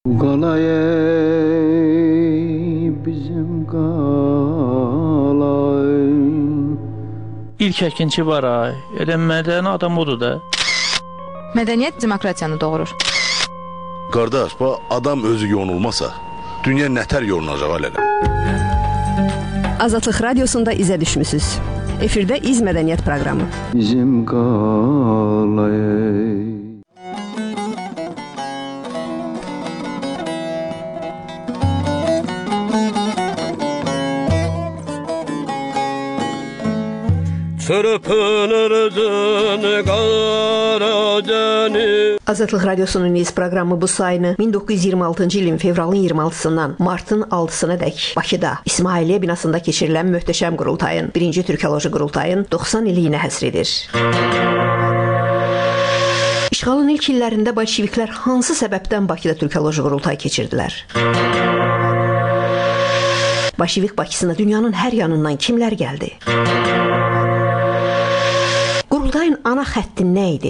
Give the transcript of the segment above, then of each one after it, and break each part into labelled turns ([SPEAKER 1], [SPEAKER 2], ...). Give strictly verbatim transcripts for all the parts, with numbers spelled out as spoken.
[SPEAKER 1] Qalay bizim qalay.
[SPEAKER 2] İlk əkinçi var ay. Elə mədəni adam odur da.
[SPEAKER 3] Mədəniyyət demokratiyanı doğurur.
[SPEAKER 4] Qardaş, bu adam özü yonulmasa, dünya nətər yonulacaq alələ?
[SPEAKER 5] Azadlıq Radiosunda izə düşmüsünüz. Efirdə İz Mədəniyyət proqramı.
[SPEAKER 1] Bizim qalay.
[SPEAKER 5] Azadlıq Radiosunun İz proqramı bu sayını min doqquz yüz iyirmi altıncı ilin fevralın iyirmi altısından martın altısına dək Bakıda İsmailiyyə binasında keçirilən möhtəşəm qurultayın, birinci Türkoloji qurultayın doxsan illiyinə həsr edir. İşğalın ilk illərində bolşeviklər hansı səbəbdən Bakıda Türkoloji qurultay keçirdilər? Bolşevik Bakısına dünyanın hər yanından kimlər gəldi? Qurultayın ana xətti nə idi?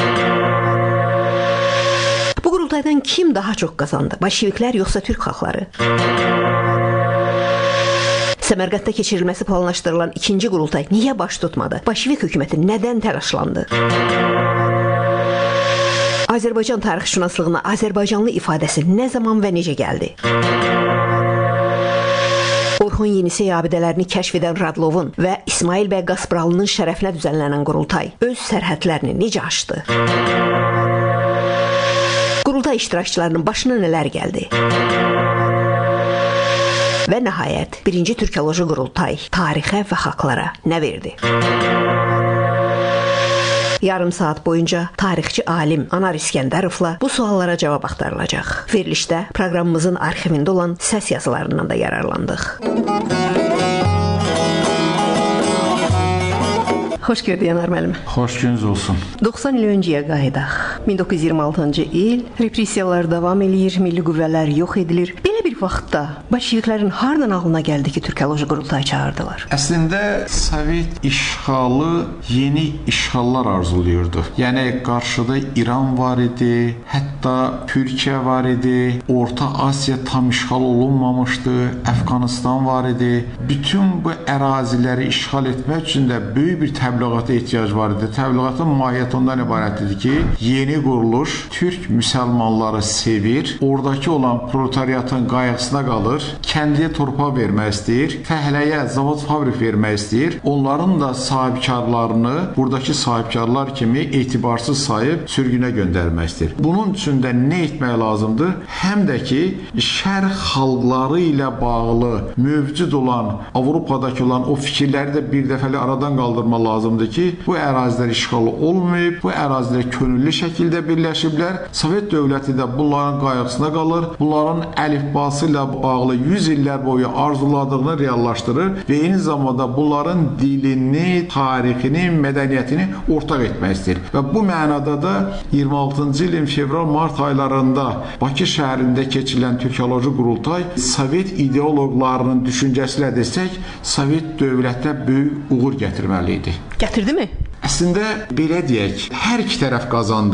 [SPEAKER 5] Bu qurultaydan kim daha çox qazandı? Bolşeviklər yoxsa türk xalqları? Səmərqəddə keçirilməsi planlaşdırılan ikinci qurultay niyə baş tutmadı? Bolşevik hökuməti nədən təlaşlandı? Azərbaycan tarixşünaslığına Azərbaycanlı ifadəsi nə zaman və necə gəldi? Orxon Yenisey abidələrini kəşf edən Radlovun və İsmail bəy Qaspralının şərəfinə düzənlənən qurultay öz sərhədlərini necə aşdı? Qurultay iştirakçılarının başına nələr gəldi? Və nəhayət, birinci Türkoloji qurultay tarixə və xalqlara nə verdi? Yarım saat boyunca tarixçi alim Anar İskəndərovla bu suallara cavab axtarılacaq. Verilişdə proqramımızın arxivində olan səs yazılarından da yararlandıq. Xoş gördük Anar müəllim.
[SPEAKER 6] Xoş gününüz olsun.
[SPEAKER 5] doxsan il öncəyə qayıdaq. min doqquz yüz iyirmi altıncı il, repressiyalar davam edir, milli qüvvələr yox edilir. Belə bir vaxtda bolşeviklərin hardan ağlına gəldi ki, Türkoloji qurultay çağırdılar?
[SPEAKER 6] Əslində Sovet işğalı yeni işğallar arzulayırdı. Yəni qarşıda İran var idi, hətta Türkiyə var idi, Orta Asiya tam işğal olunmamışdı, Əfqanistan var idi. Bütün bu əraziləri işğal etmək üçün də böyük bir təbliğata ehtiyac var idi. Təbliğatın mahiyyəti ondan ibarət idi ki, yeni quruluş türk müsəlmanları sevir, oradakı olan proletariatın qayğısına qalır, kəndiyə torpaq vermək istəyir, fəhləyə zavod fabrik vermək istəyir, onların da sahibkarlarını buradakı sahibkarlar kimi etibarsız sayıb sürgünə göndərmək istəyir. Bunun üçün də nə etmək lazımdır? Həm də ki, şərq xalqları ilə bağlı mövcud olan, Avropadakı olan o fikirləri də bir dəfəli aradan qaldırmaq lazımdır ki, bu ərazilər işğal olmayıb, bu ərazilər könüllü şəkildə birləşiblər. Sovet dövləti də bunların qayğısına qalır, bunların əlifbası ilə bağlı yüz illər boyu arzuladığını reallaşdırır və eyni zamanda bunların dilini, tarixini, mədəniyyətini ortaq etmək istəyir. Və bu mənada da iyirmi altıncı ilin fevral-mart aylarında Bakı şəhərində keçirilən Türkoloji qurultay Sovet ideoloqlarının düşüncəsi ilə desək, Sovet dövlətə böyük uğur gətirməli idi.
[SPEAKER 5] Gətirdi mi?
[SPEAKER 6] Əslində, belə deyək, hər iki tərəf qazandı.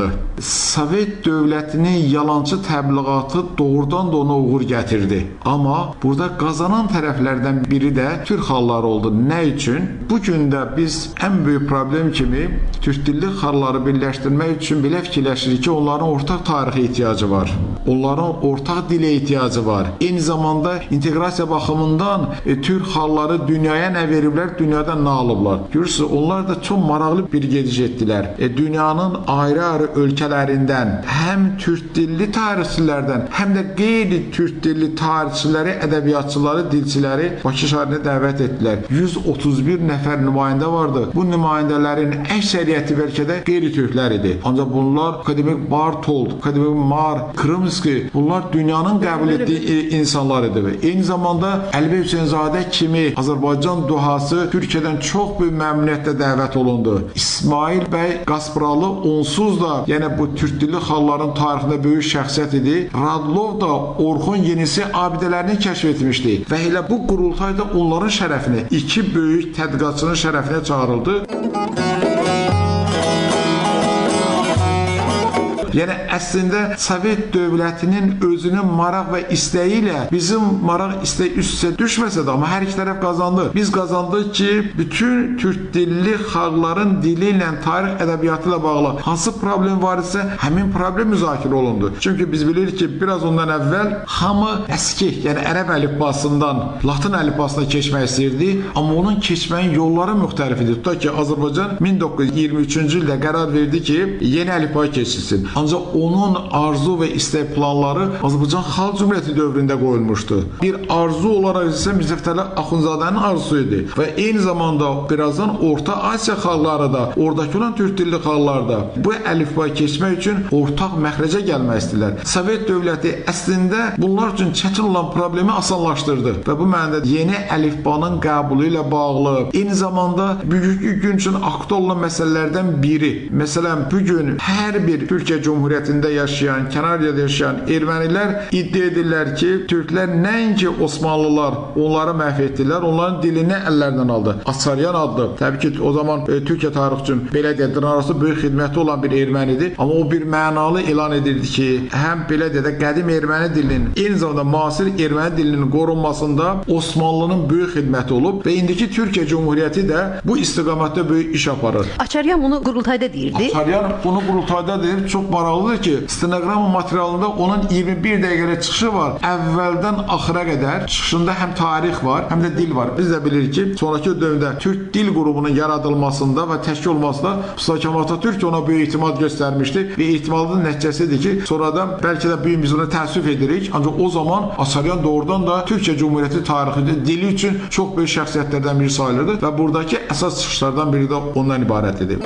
[SPEAKER 6] Sovet dövlətinin yalançı təbliğatı doğrudan da ona uğur gətirdi. Amma burada qazanan tərəflərdən biri də türk xalqları oldu. Nə üçün? Bugün də biz ən böyük problem kimi türk dilli xalqları birləşdirmək üçün belə fikirləşirik ki, onların ortaq tarixə ehtiyacı var. Onların ortaq dilə ehtiyacı var. Eyni zamanda inteqrasiya baxımından e, türk xalqları dünyaya nə veriblər, dünyadan nə alıblar. Görürsünüz, onlar da çox maraqlı bir gediş etdilər. E, dünyanın ayrı-ayrı ölkələrindən həm türk dilli tarixçilərdən, həm də qeyri-türk dilli tarixçiləri, ədəbiyyatçıları, dilçiləri Bakı şəhərinə dəvət etdilər. yüz otuz bir nəfər nümayəndə vardı. Bu nümayəndələrin əksəriyyəti bəlkə də qeyri-türklər idi. Ancaq bunlar akademik Bartold, akademik Mar, Krımski, bunlar dünyanın qəbul etdiyi insanlar idi. Eyni zamanda Əlibey Hüseynzadə kimi Azərbaycan duhası Türkiyədən çox böyük məmnuniyyətlə dəvət olundu. İsmail bəy Qaspralı onsuz da, yəni bu türk dilli xalqların tarixində böyük şəxsiyyət idi. Radlov da Orxon Yenisey abidələrini kəşf etmişdi və elə bu qurultayda onların şərəfinə, iki böyük tədqiqatçının şərəfinə çağırıldı. Yəni əslində Sovet dövlətinin özünün maraq və istəyi ilə bizim maraq istəyi üst-üstə düşməsə də, amma hər iki tərəf qazandı. Biz qazandıq ki, bütün türk dilli xalqların dili ilə, tarix ədəbiyyatı ilə bağlı hansı problem var isə həmin problem müzakirə olundu. Çünki biz bilirik ki, biraz ondan əvvəl hamı əski, yəni ərəb əlifbasından latın əlifbasına keçmək istəyirdi, amma onun keçməyin yolları müxtəlif idi. Tutaq ki, Azərbaycan min doqquz yüz iyirmi üçüncü ildə qərar verdi ki, yeni əlifbaya keçilsin. Ancaq onun arzu və istək planları Azərbaycan Xalq Cümhuriyyəti dövründə qoyulmuşdu. Bir arzu olaraq isə Mirzə Fətəli Axundzadənin arzusu idi və eyni zamanda birazdan Orta Asiya xalqları da, oradakı olan türk dilli xalqlar da bu əlifbaya keçmək üçün ortaq məxrəcə gəlmək istəyirlər. Sovet dövləti əslində bunlar üçün çətin olan problemi asanlaşdırdı və bu mənada yeni əlifbanın qəbulu ilə bağlı, eyni zamanda bugünkü gün üçün aktual olan məsələlərdən biri. Məsələn, bugün hər bir Türkiyə Cumhuriyyətində yaşayan, Kənariyada yaşayan ermənilər iddia edirlər ki, türklər nəinki Osmanlılar onları məhv etdilər, onların dilini əllərindən aldı. Açaryan adlı, təbii ki, o zaman e, Türkiyə tarixi üçün belə deyək, dırnaqarası böyük xidməti olan bir ermənidir. Amma o bir mənalı elan edirdi ki, həm belə deyək, qədim erməni dilinin, eyni zamanda müasir erməni dilinin qorunmasında Osmanlının böyük xidməti olub və indiki Türkiyə Cumhuriyyəti də bu istiqamətdə böyük iş aparır.
[SPEAKER 5] Açaryan bunu qurultayda deyirdi.
[SPEAKER 6] Açaryan bunu qurultayda deyir. Çox maraqlıdır ki, stenoqram materialında onun iyirmi bir dəqiqəlik çıxışı var. Əvvəldən axıra qədər çıxışında həm tarix var, həm də dil var. Biz də bilirik ki, sonraki dövrdə Türk Dil Qrupunun yaradılmasında və təşkil olmasında Mustafa Kemal Atatürk ona böyük etimad göstərmişdi və etimadın nəticəsidir ki, sonradan bəlkə də biz bunu təəssüf edirik. Ancaq o zaman Açaryan doğrudan da Türkiyə Cumhuriyyəti tarixində dili üçün çox böyük şəxsiyyətlərdən biri sayılırdı və buradakı əsas çıxışlardan biri də ondan ibarət idi.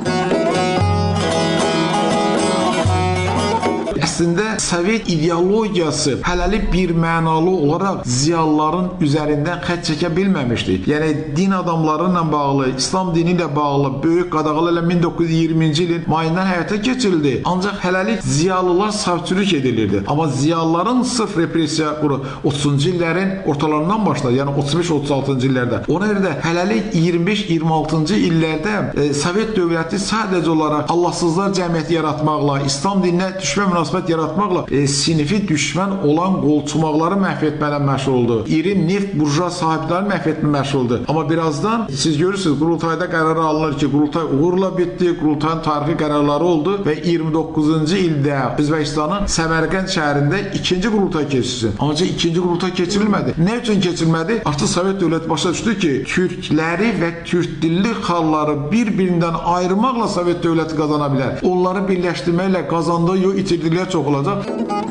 [SPEAKER 6] Əslində Sovet ideologiyası hələlik bir mənalı olaraq ziyalıların üzərindən xətt çəkə bilməmişdi. Yəni din adamları ilə bağlı, İslam dini ilə bağlı böyük qadağalar ilə min doqquz yüz iyirminci ilin mayından həyata keçirildi. Ancaq hələlik ziyalılar savçülük edilirdi. Amma ziyalıların sırf repressiya quru otuzuncu illərin ortalarından başladı. Yəni otuz beş otuz altıncı illərdə. Ona görə də hələlik iyirmi beş iyirmi altıncı illərdə e, Sovet dövləti sadəcə olaraq Allahsızlar cəmiyyəti yaratmaqla, İslam dininə düşmə münasibət yaratmaqla e, sinifi düşmən olan qolçumaqları məhv etməklə məşğul oldu. İri neft burjua sahibləri məhv etmə məşğul oldu. Amma birazdan siz görürsünüz, qurultayda qərar alınır ki, qurultay uğurla bitdi, qurultayın tarixi qərarları oldu və iyirmi doqquzuncu ildə Özbəkistanın Səmərqənd şəhərində ikinci qurultay keçirilsin. Ancaq ikinci qurultay keçirilmədi. Nə üçün keçirilmədi? Artıq Sovet dövləti başa düşdü ki, türkləri və türk dilli xalqları bir-birindən ayırmaqla Sovet dövləti qazana bilər. Onları birləşdirməklə qazandığı yox, itirdikləri çox olacaq.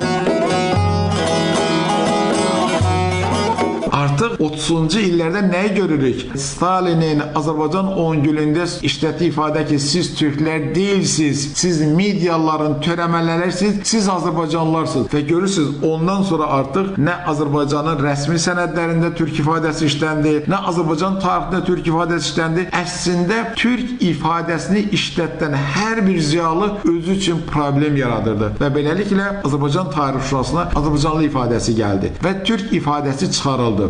[SPEAKER 6] Artıq otuzuncu illərdə nəyi görürük? Stalinin Azərbaycan on günündə işlətdiyi ifadə ki, siz türklər deyilsiniz, siz mediaların törəmələrisiniz, siz Azərbaycanlılarsınız. Və görürsünüz, ondan sonra artıq nə Azərbaycanın rəsmi sənədlərində türk ifadəsi işləndi, nə Azərbaycan tarixində türk ifadəsi işləndi. Əslində, türk ifadəsini işlətdən hər bir ziyalı özü üçün problem yaradırdı. Və beləliklə Azərbaycan Tarix Şurasına Azərbaycanlı ifadəsi gəldi və türk ifadəsi çıxarıldı.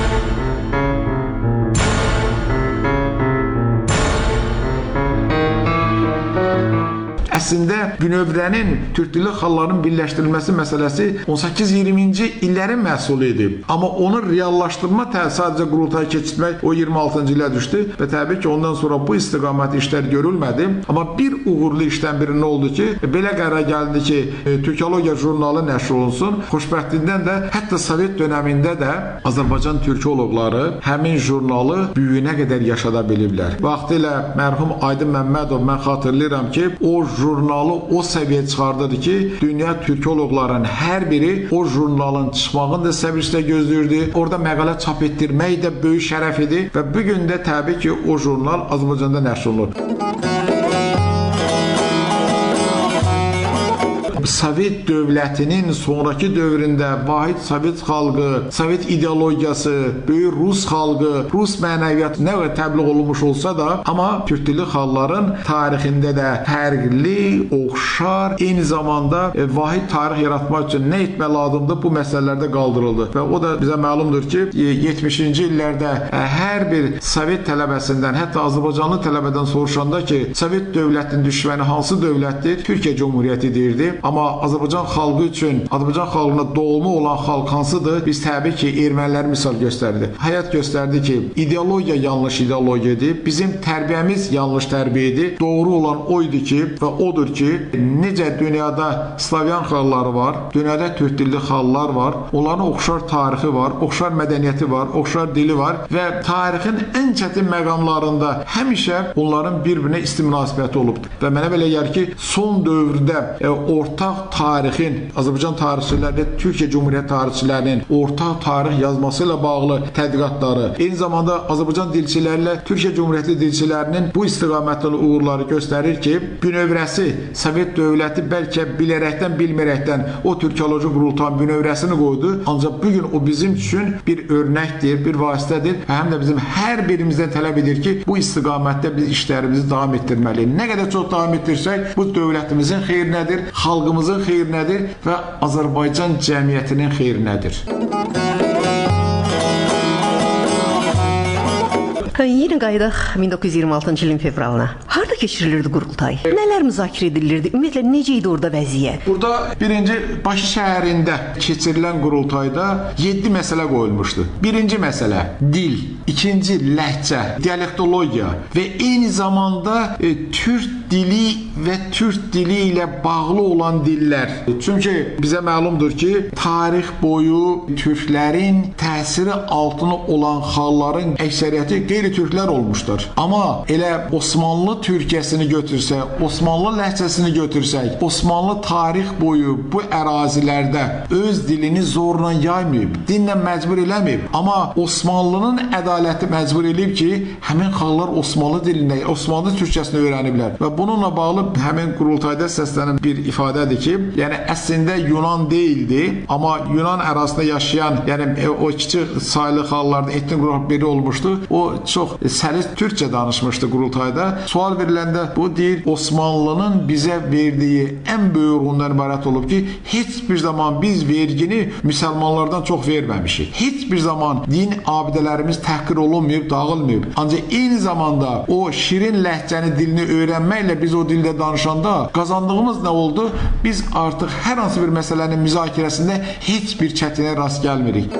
[SPEAKER 6] Əslində, bünövrənin türk dilli xalqların birləşdirilməsi məsələsi on səkkiz iyirminci illərin məhsulu idi. Amma onu reallaşdırma sadəcə qurultaya keçirmək o iyirmi altıncı ilə düşdü və təbii ki, ondan sonra bu istiqamət işlər görülmədi. Amma bir uğurlu işdən biri nə oldu ki, belə qərar gəldi ki, Türkologiya jurnalı nəşr olunsun. Xoşbəxtliyindən də hətta Sovet dönəmində də Azərbaycan türkoloqları həmin jurnalı büyüyünə qədər yaşada biliblər. Vaxtilə mərhum Aydın Məmmədov, mən xatırlayıram ki, o jurnalı o səviyyə çıxardırdı ki, dünya türkoloqların hər biri o jurnalın çıxmağını da səbirlə gözləyirdi. Orada məqalə çap etdirmək də böyük şərəf idi və bu gün də təbii ki, o jurnal Azərbaycanda nəşr olunur. Sovet dövlətinin sonraki dövründə vahid Sovet xalqı, Sovet ideologiyası, böyük Rus xalqı, Rus mənəviyyatı nə qədər təbliğ olunmuş olsa da, amma türk dilli xalqların tarixində də fərqli, oxşar, eyni zamanda e, vahid tarix yaratmaq üçün nə etmək lazımdır, bu məsələlərdə qaldırıldı. Və o da bizə məlumdur ki, yetmişinci illərdə e, hər bir Sovet tələbəsindən, hətta Azərbaycanlı tələbədən soruşanda ki, Sovet dövlətinin düşməni hansı dövlətdir? Türkiyə Cumhuriyyəti deyirdi. Amma Azərbaycan xalqı üçün, Azərbaycan xalqına doğma olan xalq hansıdır? Biz təbii ki, erməniləri misal göstərdi. Həyat göstərdi ki, ideologiya yanlış ideologiyadır. Bizim tərbiyəmiz yanlış tərbiyyədir. Doğru olan oydu ki və odur ki, necə dünyada Slavyan xalqları var, dünyada türk dilli xalqlar var, onların oxşar tarixi var, oxşar mədəniyyəti var, oxşar dili var və tarixin ən çətin məqamlarında həmişə onların bir-birinə isti münasibəti olubdur. Və mənə belə gəlir ki, son dövrdə e, ortaq tarixin, Azərbaycan tarixçiləri, Türkiyə Cumhuriyyət tarixçilərinin ortaq tarix yazması ilə bağlı tədqiqatları, eyni zamanda Azərbaycan dilçilərlə Türkiyə Cumhuriyyəti dilçilərinin bu istiqamətli uğurları göstərir ki, bünövrəsi Sovet dövləti bəlkə bilərəkdən, bilmərəkdən o Türkoloji qurultayın bünövrəsini qoydu. Ancaq bugün o bizim üçün bir örnəkdir, bir vasitədir və həm də bizim hər birimizdən tələb edir ki, bu istiqamətdə biz işlərimizi davam etdirməliyik. Nə qədər çox davam etdirsək, bu dövlətimizin xeyrinədir, xalqımızın xeyrinədir və Azərbaycan cəmiyyətinin xeyrinədir.
[SPEAKER 5] Yenə qayıdaq min doqquz yüz iyirmi altıncı ilin fevralına. Harda keçirilirdi qurultay? Nələr müzakirə edilirdi? Ümumiyyətlə, necə idi orada vəziyyət?
[SPEAKER 6] Burada birinci Bakı şəhərində keçirilən qurultayda yeddi məsələ qoyulmuşdu. Birinci məsələ dil, ikinci ləhcə, dialektologiya və eyni zamanda e, türk dili və türk dili ilə bağlı olan dillər. Çünki bizə məlumdur ki, tarix boyu türklərin təsiri altında olan xalqların əksəriyyəti qeyri-türklər olmuşdur. Amma elə Osmanlı Türkiyəsini götürsək, Osmanlı ləhcəsini götürsək, Osmanlı tarix boyu bu ərazilərdə öz dilini zorla yaymayıb, dinlə məcbur eləməyib. Amma Osmanlının ədaləti məcbur eləyib ki, həmin xalqlar Osmanlı dilində, Osmanlı Türkçəsini öyrəniblər. Və bununla bağlı həmin qurultayda səslənən bir ifadədir ki, yəni əslində Yunan deyildi, amma Yunan ərazisində yaşayan, yəni o kiçik saylı xalqlardan etnik qrup biri olmuşdu. O çox səlis türkçə danışmışdı qurultayda. Sual veriləndə bu deyir, Osmanlının bizə verdiyi ən böyük ondan ibarət olub ki, heç bir zaman biz vergini müsəlmanlardan çox verməmişik. Heç bir zaman din abidələrimiz təhqir olunmayıb, dağılmayıb. Ancaq eyni zamanda o şirin ləhcəni dilini öyrənməklə biz o dildə danışanda qazandığımız nə oldu? Biz artıq hər hansı bir məsələnin müzakirəsində heç bir çətinə rast gəlmirik.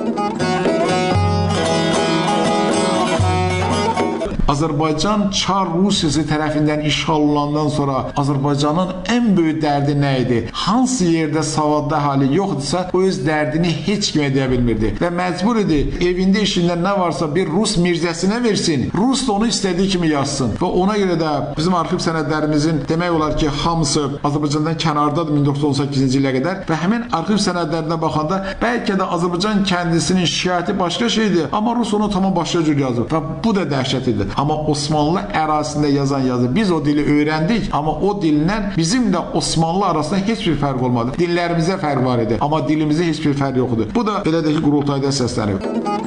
[SPEAKER 6] Azərbaycan Çar Rusiyası tərəfindən işğal olunandan sonra Azərbaycanın ən böyük dərdi nə idi? Hansı yerdə savadlı əhali yoxdursa, o öz dərdini heç kim edə bilmirdi və məcbur idi evində işində nə varsa bir Rus mirzəsinə versin, Rus da onu istədiyi kimi yazsın və ona görə də bizim arxiv sənədlərimizin demək olar ki, hamısı Azərbaycandan kənardadır min doqquz yüz on səkkizinci ilə qədər və həmin arxiv sənədlərinə baxanda bəlkə də Azərbaycan kəndisinin şikayəti başqa şeydir, amma Rus onu tamam başqa cür yazır və bu da dəhşət idi. Amma Osmanlı ərazisində yazan yazı, biz o dili öyrəndik, amma o dillə bizim də Osmanlı arasında heç bir fərq olmadı. Dillərimizə fərq var idi, amma dilimizdə heç bir fərq yox idi. Bu da belə də ki, qurultayda səslənib.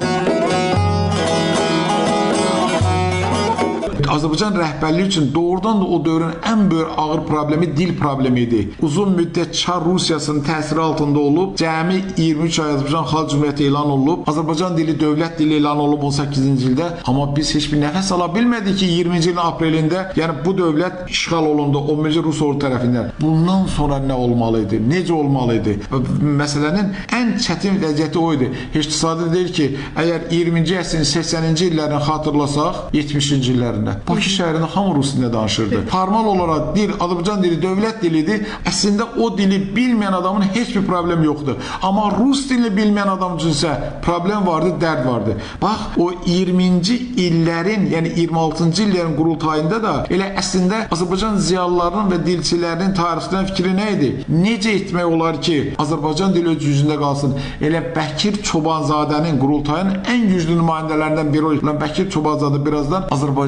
[SPEAKER 6] Azərbaycan rəhbərliyi üçün doğrudan da o dövrün ən böyük ağır problemi dil problemi idi. Uzun müddət Çar Rusiyasının təsiri altında olub, cəmi iyirmi üç ay Azərbaycan Xalq Cümhuriyyəti elan olunub, Azərbaycan dili dövlət dili elan olub on səkkizinci ildə, amma biz heç bir nəfəs ala bilmədik ki, iyirminci ilin aprelində, yəni bu dövlət işğal olundu on birinci Rus ordu tərəfindən. Bundan sonra nə olmalı idi? Necə olmalı idi? Məsələnin ən çətin vəziyyəti o idi. Heç təsadüf deyil ki, əgər iyirminci əsrin səksəninci illərini xatırlasaq, yetmişinci illərində Bakı şəhərində hamı rus dilində danışırdı. Formal olaraq dil, Azərbaycan dili dövlət dilidir. Əslində o dili bilməyən adamın heç bir problem yoxdur. Amma rus dilini bilməyən adam üçünsə problem vardı, dərd vardı. Bax, o iyirminci illərin, yəni iyirmi altıncı illərin qurultayında da elə əslində Azərbaycan ziyalılarının və dilçilərinin tarixçilərin fikri nə idi? Necə etmək olar ki, Azərbaycan dili öz yüzündə qalsın? Elə Bəkir Çobanzadənin qurultayın ən güclü nümayəndələrindən biri olan Bəkir Çobanzadə birazdan Azərbaycan dili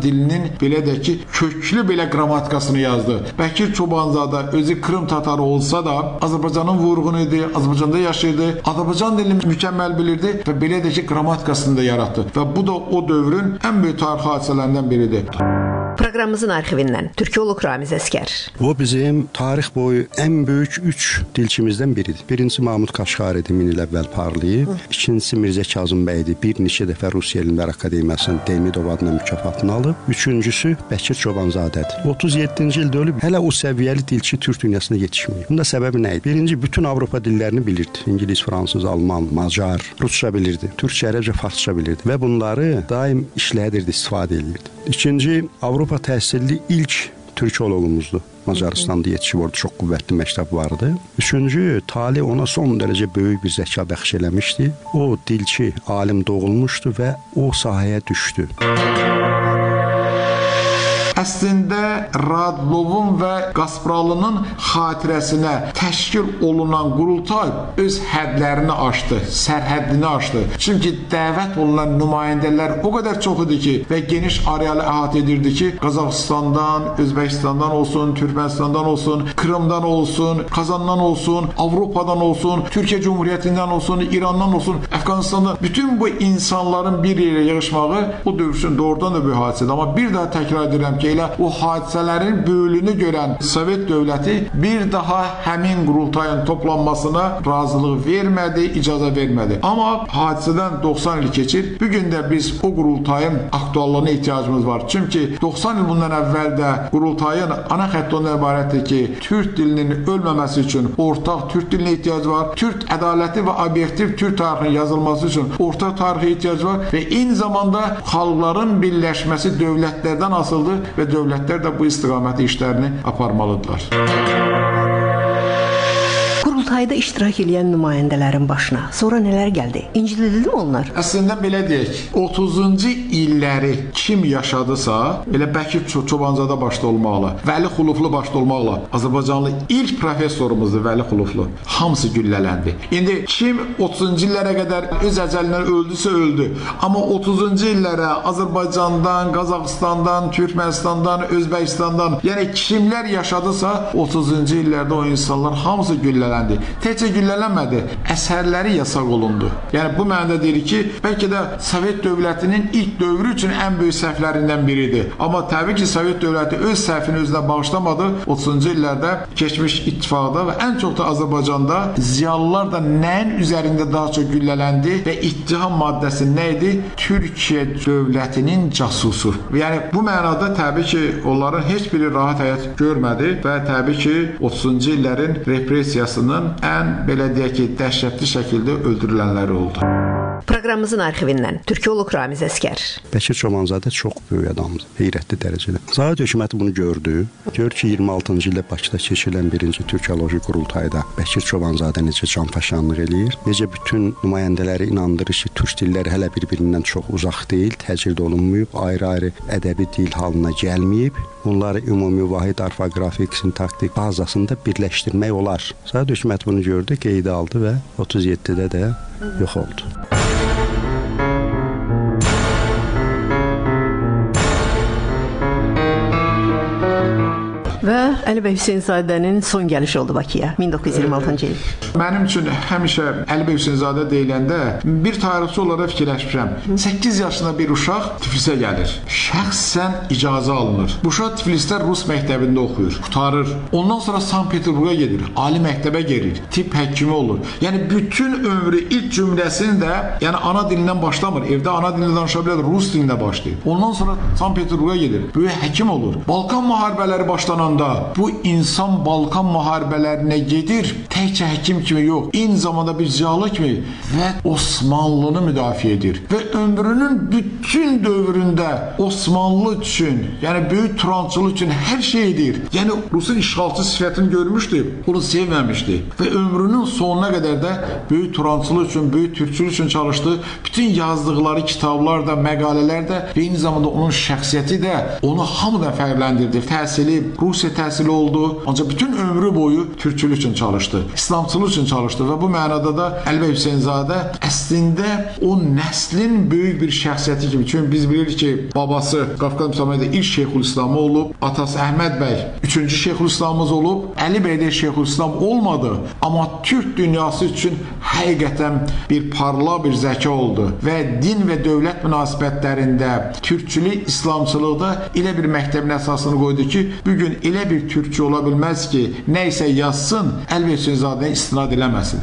[SPEAKER 6] dilinin belə də ki, köklü belə qrammatikasını yazdı. Bəkir Çobanzadə özü Krım tatarı olsa da Azərbaycanın vurğunu idi, Azərbaycanda yaşayırdı, Azərbaycan dilini mükəmməl bilirdi və belə də ki, qrammatikasını da yaratdı. Və bu da o dövrün ən böyük tarixi hadisələrindən biridir.
[SPEAKER 5] Proqramımızın arxivindən Türkoloq Ramiz Əskər.
[SPEAKER 7] O bizim tarix boyu ən böyük üç dilçimizdən biridir. Birincisi Mahmud Kaşqaridir, min il əvvəl parlayıb. İkincisi Mirzə Kazım bəydir, bir neçə dəfə Rusiya Elmlər Akademiyasının Demidov adına mükafatını alıb. Üçüncüsü Bəkir Çobanzadədir. otuz yeddinci ildə ölüb, hələ o səviyyəli dilçi Türk dünyasına yetişməyib. Bunun da səbəbi nə idi? Birinci, bütün Avropa dillərini bilirdi. İngilis, fransız, alman, macar, rusca bilirdi. Türkçə, ərəbcə, farsça bilirdi və bunları daim işlədirdi, istifadə edirdi. İkinci, Avropa təhsilli ilk türkoloqumuzdur. Macaristanda yetişib, orada çox qüvvətli məktəb vardı. Üçüncü, talih ona son dərəcə böyük bir zəka bəxş eləmişdi. O dilçi, alim doğulmuşdu və o sahəyə düşdü.
[SPEAKER 6] Əslində Radlovun və Qaspralının xatirəsinə təşkil olunan qurultay öz hədlərini aşdı, sərhəddini aşdı. Çünki dəvət olunan nümayəndələr o qədər çox idi ki və geniş arealı əhatə edirdi ki, Qazaxıstandan, Özbəkistandan olsun, Türkmenistandan olsun, Krımdan olsun, Kazandan olsun, Avropadan olsun, Türkiyə Cumhuriyyətindən olsun, İrandan olsun, Əfqanistandan, bütün bu insanların bir yerə yığışmağı o dövüşün doğrudan da bir hadisədir. Amma bir daha təkrar edirəm ki, elə o hadisələrin böyülünü görən Sovet dövləti bir daha həmin qurultayın toplanmasına razılıq vermədi, icazə vermədi. Amma hadisədən doxsan il keçir. Bugün də biz o qurultayın aktuallığına ehtiyacımız var. Çünki doxsan il bundan əvvəl də qurultayın ana xətti ondan ibarətdir ki, Türk dilinin ölməməsi üçün ortaq Türk dilinə ehtiyac var. Türk ədalətli və obyektiv Türk tarixinin yazılması üçün ortaq tarixə ehtiyac var və eyni zamanda xalqların birləşməsi dövlətlərdən asılıdır və dövlətlər də bu istiqaməti işlərini aparmalıdırlar.
[SPEAKER 5] Qurultayda iştirak edən nümayəndələrin başına sonra nələr gəldi? İncidildimi onlar?
[SPEAKER 6] Əslində belə deyək, otuzuncu illəri kim yaşadısa, elə Bəkir Çobanzadə başda olmaqla, Vəli Xuluflu başda olmaqla, Azərbaycanlı ilk professorumuzdur Vəli Xuluflu. Hamısı güllələndi. İndi kim otuzuncu illərə qədər öz əcəlindən öldüsə öldü. Amma otuzuncu illərə Azərbaycandan, Qazaxıstandan, Türkmenistandan, Özbəkistandan, yəni kimlər yaşadısa, otuzuncu illərdə o insanlar hamısı güllələndi. Təkcə güllələnmədi, əsərləri yasaq olundu. Yəni bu mənada deyir ki, bəlkə də Sovet dövlətinin ilk dövrü üçün ən böyük səhvlərindən biridir. Amma təbii ki, Sovet dövləti öz səhvini özünə bağışlamadı. otuzuncu illərdə keçmiş ittifaqda və ən çox da Azərbaycanda ziyalılar da nəyin üzərində daha çox güllələndi və ittiham maddəsi nə idi? Türkiyə dövlətinin casusu. Yəni bu mənada təbii ki, onların heç biri rahat həyat görmədi və təbii ki, otuzuncu illərin repressiyasının ən, belə deyək ki, dəhşətli şəkildə öldürülənləri oldu.
[SPEAKER 5] Proqramımızın arxivindən Türkoloq Ramiz Əskər.
[SPEAKER 7] Bəkir Çobanzadə çox böyük adamdır, heyrətli dərəcədə. Sovet hökuməti bunu gördü. Gör ki, iyirmi altıncı ildə Bakıda keçirilən birinci Türkoloji qurultayda Bəkir Çobanzadə necə canfəşanlıq eləyir, necə bütün nümayəndələri inandırır ki, türk dilləri hələ bir-birindən çox uzaq deyil, təcrid olunmayıb, ayrı-ayrı ədəbi dil halına gəlməyib. Bunları ümumi vahid orfoqrafik, sintaktik bazasında birləşdirmək olar. Sovet hökuməti bunu gördü, qeydə aldı və otuz yeddidə də yox oldu.
[SPEAKER 5] Və Əli bəy Hüseynzadənin son gəlişi oldu Bakıya min doqquz yüz iyirmi altıncı il.
[SPEAKER 6] Mənim üçün həmişə Əli bəy Hüseynzadə deyiləndə bir tarixçi olaraq fikirləşmişəm. səkkiz yaşında bir uşaq Tiflisə gəlir. Şəxsən icazə alınır. Bu uşaq Tiflisdə Rus məktəbində oxuyur, qurtarır. Ondan sonra Sankt-Peterburqa gedir, ali məktəbə gelir, tibb həkimi olur. Yəni bütün ömrü ilk cümləsini də, yəni ana dilindən başlamır. Evdə ana dilində danışa bilər, Rus dilində başlayır. Ondan sonra Sankt-Peterburqa gedir, böyük həkim olur. Balkan müharibələri başlananda bu insan Balkan müharibələrinə gedir, təkcə həkim kimi yox, eyni zamanda bir ziyalı kimi və Osmanlını müdafiə edir. Və ömrünün bütün dövründə Osmanlı üçün, yəni böyük Turançılıq üçün hər şey edir. Yəni Rusun işğalçı sifətini görmüşdü, onu sevməmişdi və ömrünün sonuna qədər də böyük Turançılıq üçün, böyük Türkçülük üçün çalışdı. Bütün yazdıqları kitablar da, məqalələr də, eyni zamanda onun şəxsiyyəti də onu hamıdan fərqləndirdi. Təhsili, Rusiya təhsili təhsil oldu, ancaq bütün ömrü boyu türkçülük üçün çalışdı, İslamçılıq üçün çalışdı və bu mənada da Əli bəy Hüseynzadə əslində o nəslin böyük bir şəxsiyyəti kimi. Çünki biz bilirik ki, babası Qafqaz müsəlmanlığı ilk Şeyxülislamı olub, atası Əhməd bəy üçüncü Şeyxülislamımız olub, Əli bəy də Şeyxülislam olmadı, amma Türk dünyası üçün həqiqətən bir parla bir zəka oldu və din və dövlət münasibətlərində türkçülük, İslamçılıqda elə bir məktəbin əsasını qoydu ki, bugün elə bir türkçü ola bilməz ki, nə isə yazsın, Əli bəy Hüseynzadəyə istinad eləməsin.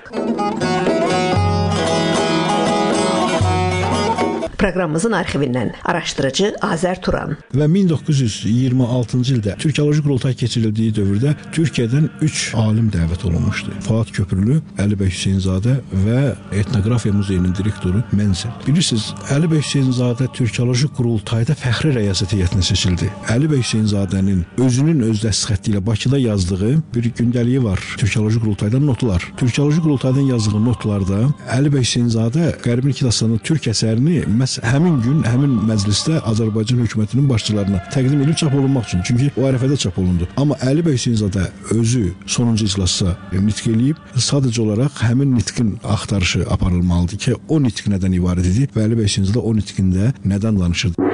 [SPEAKER 5] Proqramımızın arxivindən araşdırıcı Azər Turan.
[SPEAKER 8] Və min doqquz yüz iyirmi altıncı ildə Türkiyoloji Qurultay keçirildiyi dövrdə Türkiyədən üç alim dəvət olunmuşdu. Fuad Köprülü, Əli bəy Hüseynzadə və Etnografiya Muzeyinin direktoru Menzel. Bilirsiniz, Əli bəy Hüseynzadə Türkiyoloji Qurultayda fəxri rəyasət heyətinə seçildi. Əli bəy Hüseynzadənin özünün öz dəstxəti ilə Bakıda yazdığı bir gündəliyi var. Türkiyoloji Qurultaydan notlar. Türkiyoloji Qurultaydan yazdığı notlarda Əli bəy Hüseynzadə Qərbi Kilastanda türk əsərini həmin gün, həmin məclisdə Azərbaycan hökumətinin başçılarına təqdim edilib çap olunmaq üçün. Çünki o ərəfədə çap olundu. Amma Əli bəy Hüseynzadə özü sonuncu iclasda nitq eləyib, sadəcə olaraq həmin nitqin axtarışı aparılmalıdır ki, o nitq nədən ibarət idi və Əli bəy Hüseynzadə o nitqində nədən danışırdı?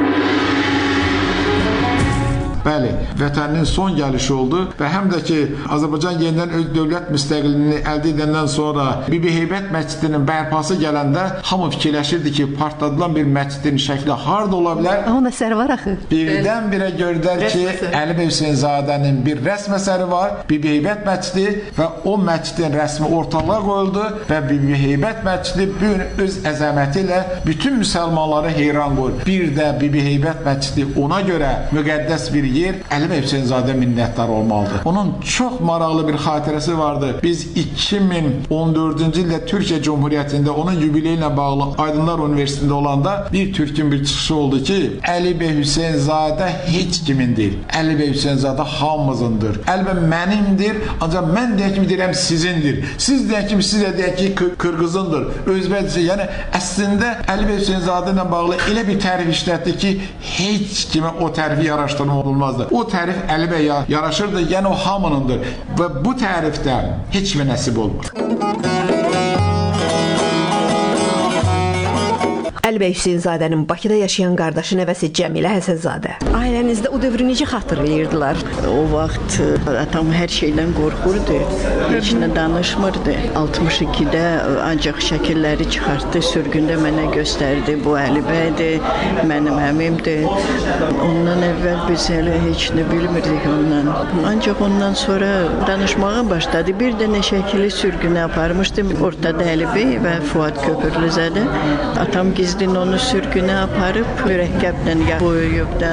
[SPEAKER 6] Bəli, vətəninin son gəlişi oldu və həm də ki, Azərbaycan yenidən öz dövlət müstəqilliyini əldə edəndən sonra Bibi Heybət məscidinin bərpası gələndə hamı fikirləşirdi ki, partladılan bir məscidin şəkli harda ola bilər?
[SPEAKER 5] Onun əsəri var axı.
[SPEAKER 6] Birdən-birə gördülər ki, Əli bəy Hüseynzadənin bir rəsm əsəri var, Bibi Heybət məscidi və o məscidin rəsmi ortalığa qoyuldu və Bibi Heybət məscidi bu gün öz əzəməti ilə bütün müsəlmanları heyran qoyur. Bir də Bibi Heybət məscidi ona görə müqəddəs bir yer, Əli bəy Hüseynzadə minnətdar olmalıdır. Onun çox maraqlı bir xatirəsi vardı. Biz iki min on dördüncü ildə Türkiyə Cumhuriyyətində onun yubileyi ilə bağlı Aydınlar Universitetində olanda bir türkün bir çıxışı oldu ki, Əli bəy Hüseynzadə heç kimindir. Əli bəy Hüseynzadə hamımızındır. Əli bəy mənimdir, ancaq mən deyək kimi deyirəm sizindir. Siz deyək kimi siz deyək ki Qırğızındır, Özbəkcə. Yəni əslində Əli bəy Hüseynzadə ilə bağlı elə bir tərif işlətdi ki, heç kimə o tərifi yaraşdırma olmaz. O tərif Əli bəy yaraşırdı, yəni o hamınındır və bu tərifdə heç mi nəsib olmur.
[SPEAKER 5] Əli bəy Hüseynzadənin Bakıda yaşayan qardaşı nəvəsi Cəmilə Həsənzadə. Ailənizdə o dövrü necə xatırlayırdılar?
[SPEAKER 9] O vaxt atam hər şeydən qorxurdu, heç nə danışmırdı. altmış ikidə ancaq şəkilləri çıxartdı, sürgündə mənə göstərdi. Bu Əli bəydir, mənim əmimdir. Ondan əvvəl biz hələ heç nə bilmirdik ondan. Ancaq ondan sonra danışmağa başladı. Bir dənə şəkili sürgünə aparmışdım. Ortada Əli bəy və Fuad Köprülüzadə. Atam gizli onu sürgünə aparıb, mürəkkəblə boyuyub da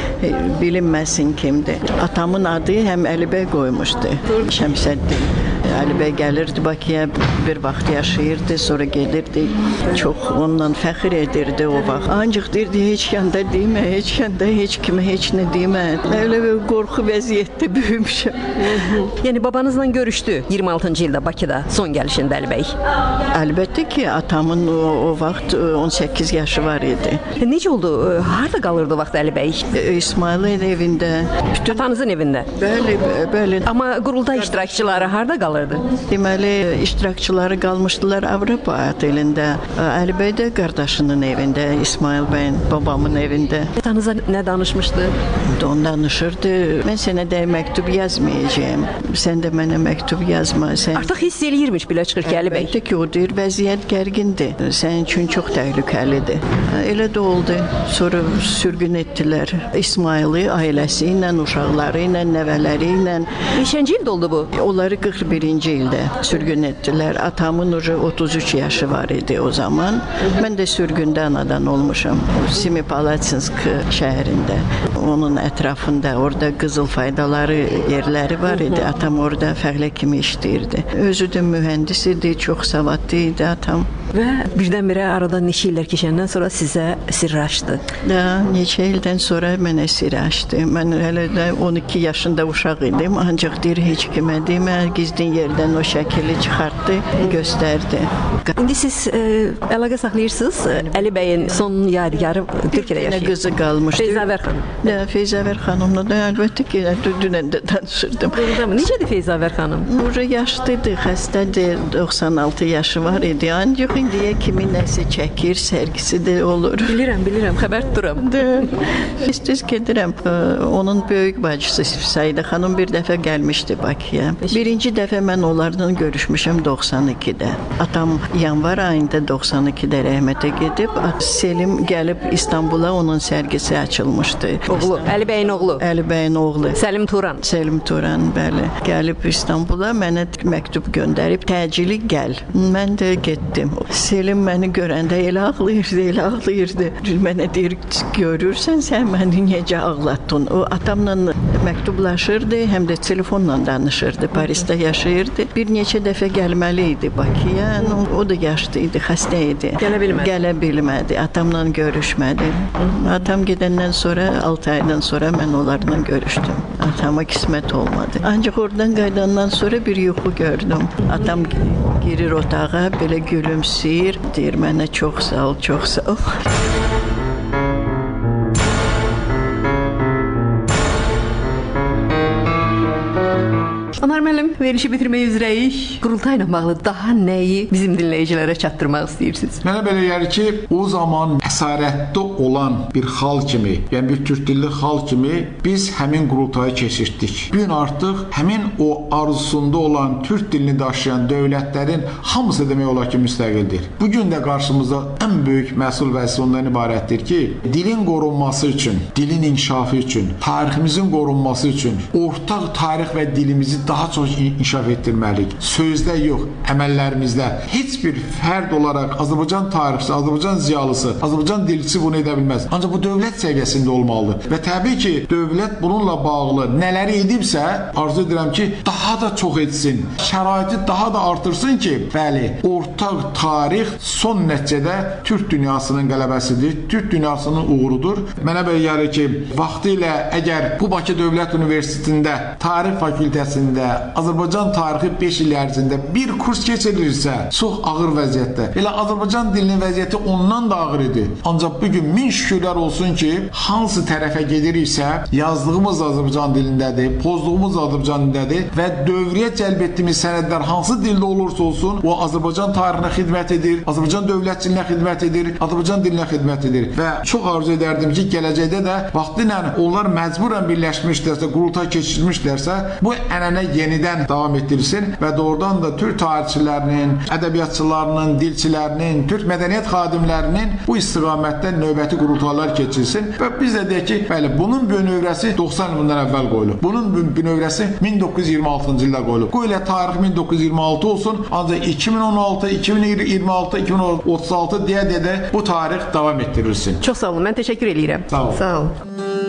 [SPEAKER 9] bilinməsin kimdir. Atamın adı həm Əli bəy qoymuşdu, Şəmsəddin. Əli bəy gəlirdi Bakıya, bir vaxt yaşayırdı, sonra gedirdi. Çox ondan fəxr edirdi o vaxt. Ancaq deyirdi, heç kəndə demə, heç kəndə heç kimə heç nə demə. Elə bir qorxu vəziyyətdə böyümüşəm.
[SPEAKER 5] Yəni babanızla görüşdü iyirmi altıncı ildə Bakıda son gəlişində Əli bəy?
[SPEAKER 9] Əlbəttə ki, atamın o, o vaxt on səkkiz yaşı var idi.
[SPEAKER 5] Necə oldu? Harda qalırdı vaxt Əli bəy?
[SPEAKER 9] İsmailin evində.
[SPEAKER 5] Bütün... Atanızın evində?
[SPEAKER 9] Bəli, bəli.
[SPEAKER 5] Amma qurultay iştirakçıları harda qalırdı?
[SPEAKER 9] Deməli, iştirakçıları qalmışdılar Avropa otelində. Əli bəy də qardaşının evində, İsmail bəyin, babamın evində.
[SPEAKER 5] Atanıza nə danışmışdı?
[SPEAKER 9] Onu danışırdı. Mən sənə də məktub yazmayacağım. Sən də mənə məktub yazma. Sən...
[SPEAKER 5] Artıq hiss eləyirmiş belə çıxır ki, Əli bəy.
[SPEAKER 9] Əlbəttə ki, o deyir, vəziyyət gərgindir. Sənin üçün çox təhlükəlidir. Elə də oldu. Sonra sürgün etdilər. İsmaili ailəsi ilə, uşaqları ilə, nəvələri ilə.
[SPEAKER 5] Neçənci ildə oldu bu?
[SPEAKER 9] Onları qırx birinci ildə sürgün etdilər. Atamın otuz üç yaşı var idi o zaman. Mən də sürgündə anadan olmuşam. Semipalatinsk şəhərində. Onun ətrafında, orada qızıl faydaları yerləri var idi. Atam orada fəhlə kimi işləyirdi. Özü də mühəndis idi, çox savadlı idi atam.
[SPEAKER 5] Və birdən-birə aradan neçə illər keçəndən sonra sizə sirr açdı.
[SPEAKER 9] Da, neçə ildən sonra mənə sirr açdı. Mən hələ də on iki yaşında uşaq idim, ancaq deyir heç kimə demə, gizlin yerdən o şəkili çıxartdı, göstərdi.
[SPEAKER 5] İndi siz ə, əlaqə saxlayırsınız Əli bəyin son yadigarı Türkiyədə yaşayır.
[SPEAKER 9] Qızı qalmışdı.
[SPEAKER 5] Feyzavər xanım.
[SPEAKER 9] Da, Feyzavər xanımla da əlbəttə ki, dünən də danışırdım.
[SPEAKER 5] Necədir Feyzavər xanım?
[SPEAKER 9] Ura yaşlıdır, xəstədir, doxsan altı yaşı var idi. Ancaq indiyə kimi nəsə çəkir, sərgisi də olur.
[SPEAKER 5] Bilirəm, bilirəm, xəbər tuturam.
[SPEAKER 9] İstiz gedirəm. Onun böyük bacısı Sayidə xanım bir dəfə gəlmişdi Bakıya. Birinci dəfə mən onlarla görüşmüşəm doxsan ikidə. Atam yanvar ayında doxsan ikidə rəhmətə gedib, Selim gəlib İstanbula, onun sərgisi açılmışdı.
[SPEAKER 5] Oğlu, Əli bəyin oğlu.
[SPEAKER 9] Əli bəyin oğlu.
[SPEAKER 5] Səlim Turan.
[SPEAKER 9] Selim Turan, bəli. Gəlib İstanbula, mənə məktub göndərib, təcili gəl. Mən də getdim. Selim məni görəndə elə ağlayırdı, elə ağlayırdı. Mənə deyir, görürsən sən məni necə ağlatdın? O atamla məktublaşırdı, həm də telefonla danışırdı. Parisdə yaşayırdı. Bir neçə dəfə gəlməli idi Bakıya. O da yaşlı idi, xəstə idi.
[SPEAKER 5] Gələ bilmədi.
[SPEAKER 9] Gələ bilmədi. Atamla görüşmədi. Atam gedəndən sonra, altı aydan sonra mən onlarla görüşdüm. Atama qismət olmadı. Ancaq oradan qayıdandan sonra bir yuxu gördüm. Atam girir otağa, belə gülümsəyir, deyir mənə çox sağ ol, çox sağ ol.
[SPEAKER 5] Anar müəllim, verilişi bitirmək üzrəyik. Qurultayla bağlı daha nəyi bizim dinləyicilərə çatdırmaq istəyirsiniz?
[SPEAKER 6] Mənə belə gəlir ki, o zaman əsarətdə olan bir xalq kimi, yəni bir türk dilli xalq kimi biz həmin qurultayı keçirtdik. Bu gün artıq həmin o arzusunda olan türk dilini daşıyan dövlətlərin hamısı demək olar ki, müstəqildir. Bu gün də qarşımızda ən böyük məsul vəzifə ondan ibarətdir ki, dilin qorunması üçün, dilin inkişafı üçün, tariximizin qorunması üçün ortaq tarix və dilimizi daha çox inkişaf etdirməliyik. Sözdə yox, əməllərimizdə. Heç bir fərd olaraq Azərbaycan tarixçisi, Azərbaycan ziyalısı, Azərbaycan dilçisi bunu edə bilməz. Ancaq bu dövlət səviyyəsində olmalıdır. Və təbii ki, dövlət bununla bağlı nələri edibsə, arzu edirəm ki, daha da çox etsin. Şəraiti daha da artırsın ki, bəli, ortaq tarix son nəticədə Türk dünyasının qələbəsidir, Türk dünyasının uğurudur. Mənə belə gəlir ki, vaxtilə əgər bu Bakı Dövlət Universitetində tarix fakültəsində Azərbaycan tarixi beş il ərzində bir kurs keçirilirsə, çox ağır vəziyyətdə. Elə Azərbaycan dilinin vəziyyəti ondan da ağır idi. Ancaq bugün min şükürlər olsun ki, hansı tərəfə gediriksə, yazdığımız Azərbaycan dilindədir, pozduğumuz Azərbaycan dilindədir və dövrəyə cəlb etdiyimiz sənədlər hansı dildə olursa olsun, o Azərbaycan tarixinə xidmət edir, Azərbaycan dövlətçiliyinə xidmət edir, Azərbaycan dilinə xidmət edir. Və çox arzu edərdim ki, gələcəkdə də vaxtilə onlar məcburən birləşmişlərsə, qurultay keçirmişlərsə, bu ənənə yenidən davam etdirilsin və doğrudan da türk tarixçilərinin, ədəbiyyatçılarının, dilçilərinin, türk mədəniyyət xadimlərinin bu istiqamətdə növbəti qurultaylar keçirilsin və biz də deyək ki, bəli, bunun bünövrəsi doxsan ildən əvvəl qoyulub. Bunun bünövrəsi min doqquz yüz iyirmi altıncı ildə qoyulub. Bu ilə tarix min doqquz yüz iyirmi altı olsun, ancaq iki min on altı, iki min iyirmi altı, iki min otuz altı deyə-deyə də bu tarix davam etdirilsin.
[SPEAKER 5] Çox sağ olun, mən təşəkkür edirəm.
[SPEAKER 6] Sağ olun.
[SPEAKER 5] Sağ olun.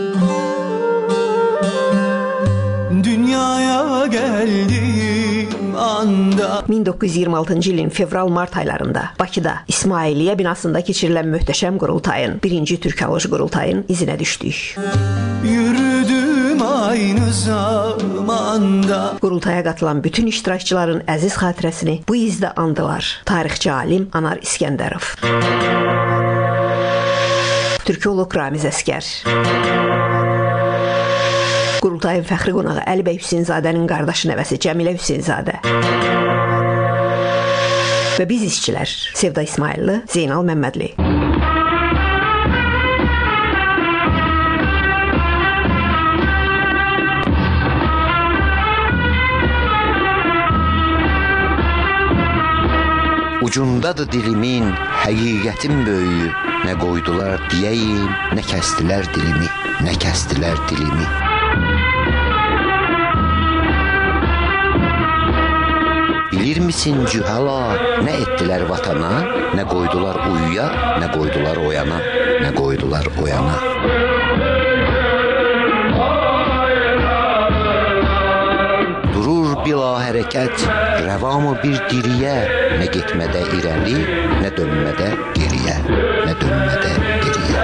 [SPEAKER 10] Dünyaya geldiğim anda
[SPEAKER 5] min doqquz yüz iyirmi altıncı ilin fevral-mart aylarında Bakıda İsmailiyyə binasında keçirilən möhtəşəm qurultayın, birinci Türkoloji qurultayın izinə düşdük.
[SPEAKER 10] yürüdüm aynı zamanda.
[SPEAKER 5] Qurultaya qatılan bütün iştirakçıların əziz xatirəsini bu izdə andılar. Tarixçi alim Anar İskəndərov, türkoloq Ramiz Əskər, Qurultayın fəxri qonağı Əli bəy Hüseynzadənin qardaşı nəvəsi Cəmilə Hüseynzadə və biz işçilər Sevda İsmailli, Zeynal Məmmədli.
[SPEAKER 11] Ucundadır dilimin, həqiqətin böyüyü. Nə qoydular deyəyim, nə kəstilər dilimi, nə kəstilər dilimi. Bilir misin cühala, nə etdilər vatana, nə qoydular uyuya, nə qoydular oyana, nə qoydular oyana. Durur bilahərə hərəkət rəvamı bir diriyə, nə getmədə irəli, nə dönmədə geriyə, nə dönmədə geriyə.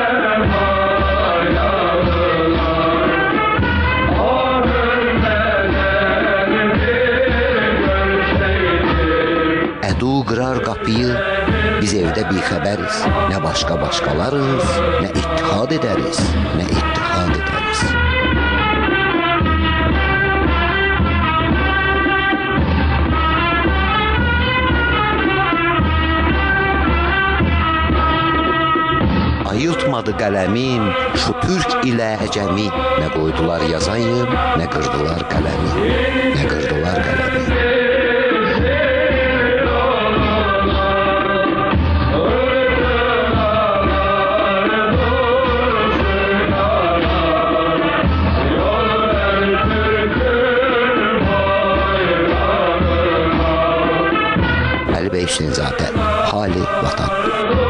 [SPEAKER 11] Ədu qırar qapıyı, biz evdə bixəbəriz, nə başqa başqalarız, nə ittihad edəriz, nə ittihad edəriz. Ayıltmadı qələmim, şu türk ilə əcəmi, nə qoydular yazayım, nə qırdılar qələmi, nə qırdılar qələmi. Əli bəy Hüseynzadə, Hali Vatan.